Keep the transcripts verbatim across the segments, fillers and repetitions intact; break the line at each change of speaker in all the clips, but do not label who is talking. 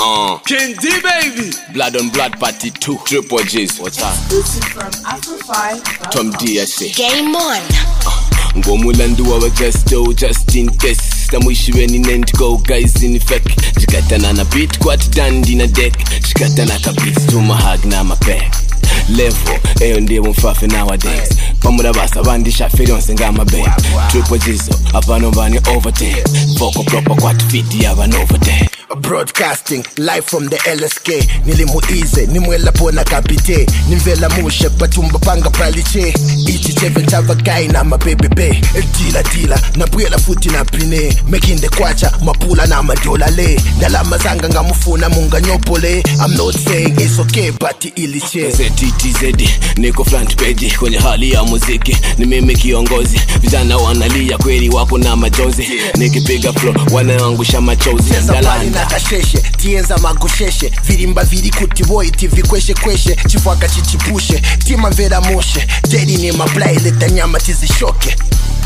Uh,
King D baby.
Blood on Blood Party two. Triple J's. What's up?
Exclusive from Afro five.
Tom D I say.
Game on.
Ngomulandu wa just do just in case. Tamuishiwe ni nend go guys in effect. Shikatana na beat kwat dandi na deck. Shikatana ka beats to my hug na my back. Level, eyo ndiye mfafe nowadays. Pamura basa bandi shafiri onsenga mabe. Triple J's, abano bani overtake. Vocal proper kwat fit yabano overtake.
Broadcasting live from the L S K. Nilimuize, nimwela pona kapite. Nimvela mushe, patumba panga praliche. Iti cheve chava guy na mababy bay. Dila dila, na bwela futi na pline. Mekinde kwacha, mapula na madola le. Dalama zanga nga mufuna munga nyopole. I'm not saying it's okay, but iliche.
Z T Z D, niko front page kwenye hali ya muziki. Ni mimi kiongozi, vijana wanalia kweli wako na majozi. Nikipiga flow, wanaangusha machozi.
Ndalanda kasheshe, tienza magosheshe. Virimba viri kuti boy, tivi kweshe kweshe. Chifwaka chichipushe, tima vera moshe. Dedi ni mablai, leta nyama tizishoke.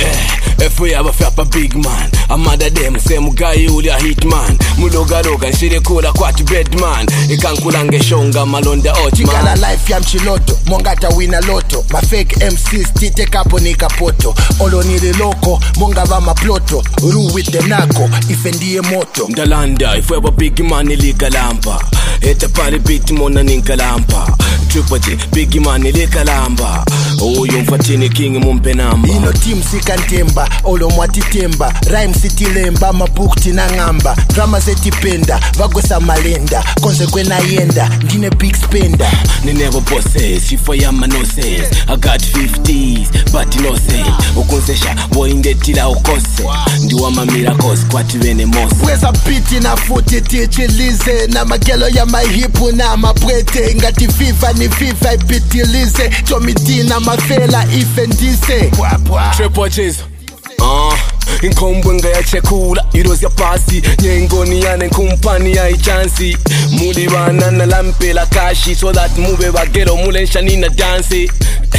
Eh, if we ever fap a big man, I'm mad at them, same guy you a hit man. Muloga roga, shire kula kwati bed man. Ikankulange shonga malonda hot man.
Tigala life ya mchiloto, mongata wina loto. Ma fake M Cs, tite kapo ni kapoto. Olo nili loko, monga vama ploto. Ru with the nako, ifendie moto.
Ndalanda, if we ever big man ilika lampa. Heta pali beat mona ninka lampa. Triple J, big man ilika lamba. Oh, yumfatini king mumpe namba.
Ino team sikantemba, olo mwati temba. Rhyme sitilemba, mabukti na ngamba. Drama setipenda, vagosa malenda. Konsekwe na yenda, ngine big spender.
Ni never bosses, she for yama no says. I got fifties, but no say. Ukonsesha, boy indetila ukose. Ndiwa mamira kos, kwati wene mose.
Weza piti na futi tichilize. Na magelo ya mahipu na mapwete. Ngati viva ni viva ipitilize. Tomiti na mafela ifendise.
Triple J's. Uh, inkombwenga ya chekula irozi ya pasi nyengoni ya nkumpani ya ichansi muli bana na lampe la kashi so that mube bagero mule nshani na dance.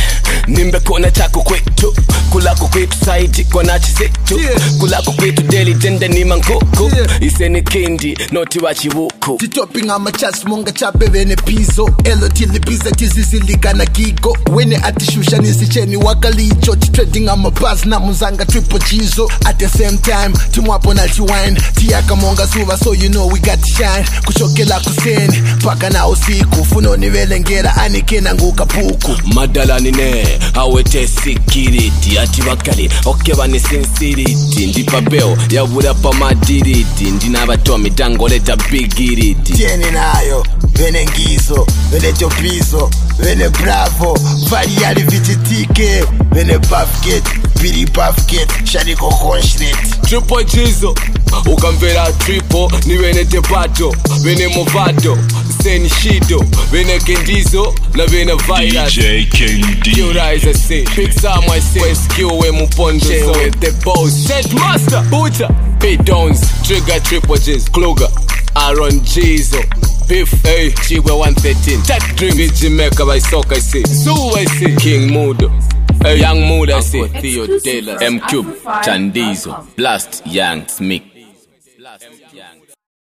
Nimbe kona chako kwetu kulako kwetu site kona chisetu kulako kwetu daily tende ni mankoko iseni kendi noti wachivuku
titopping ama chats monga chape vene piso elo tilibiza tizizilika na gigo wene atishusha nisicheni wakalicho trading ama buzz na muzanga triple jizo at the same time tumwapo na chiwine tiyaka monga suva so you know we got to shine kuchokela kuseni paka na usiku funo nivelengera anikena nguka puku
madala nine awete security ati bakali okeba ni sincerity ndipa beo yabura pa madiriti ndina batomi dangoleta bigiriti
tieni nayo vene ngizo vene topizo vene bravo vari yali vititike vene buffget piri buffget shariko conshlet
Triple Jizo ukamvera triple ni vene tepato vene movado seni shido vene kendizo na vene virus
D J King D.
You rise a say big Sam I say skill we mupondo so with the boss set master Bucha P-Dons Trigger Triple J's Kluger Aaron Jizo Beef hey Chiwe one thirteen Tech Dream Jamaica by Sock I say So I say King Mood Hey Young Mood I say Theo Taylor M Cube Chandizo Blast Young Smith